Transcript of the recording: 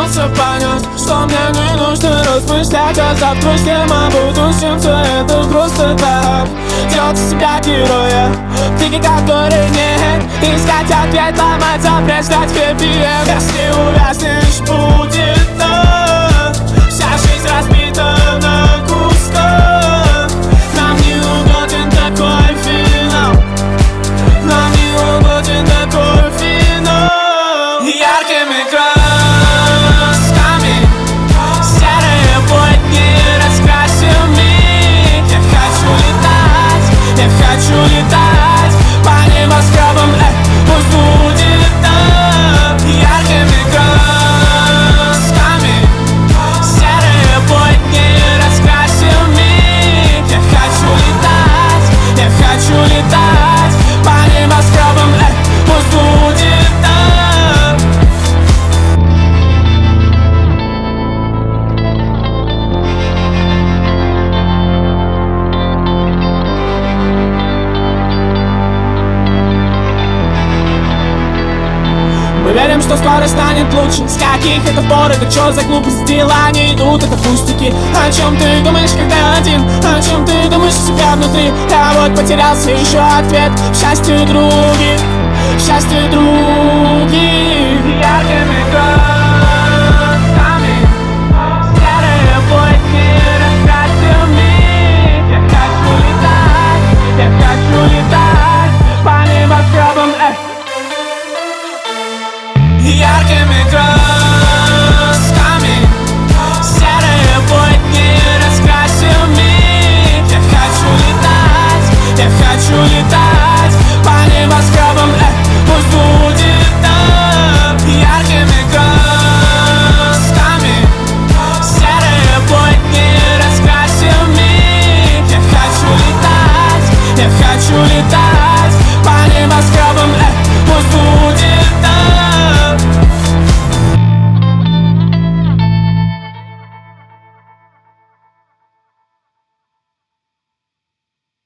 пытался понять, что мне не нужно размышлять о завтрашнем, о будущем. Все это просто так. Делать из себя героя, книги, которые нет. Искать ответ, ломаться, прочитать хэппи-энд. Если увязнешь, будет так. Вся жизнь разбита на кусках. Нам не угоден такой финал. Нам не угоден такой финал. Яркими красками серые будни раскрасил миг. Я хочу летать по небоскребам, пусть будет так. Яркими красками серые будни раскрасил миг. Я хочу летать по небоскребам, пусть будет так. Мы верим, что скоро станет лучше. С каких это пор, это чё за глупость? Дела не идут, это пустяки. О чем ты думаешь, когда один? О чем ты думаешь у себя внутри? Я вот потерялся, ищу ответ в счастье других, в счастье других. Яркими красками серые будни раскрасил миг. Я хочу летать по небоскребам, яркими красками серые будни раскрасил миг. Я хочу летать по небоскребам, пусть будет так. Яркими красками серые будни раскрасил миг. Я хочу летать по небоскребам, пусть будет.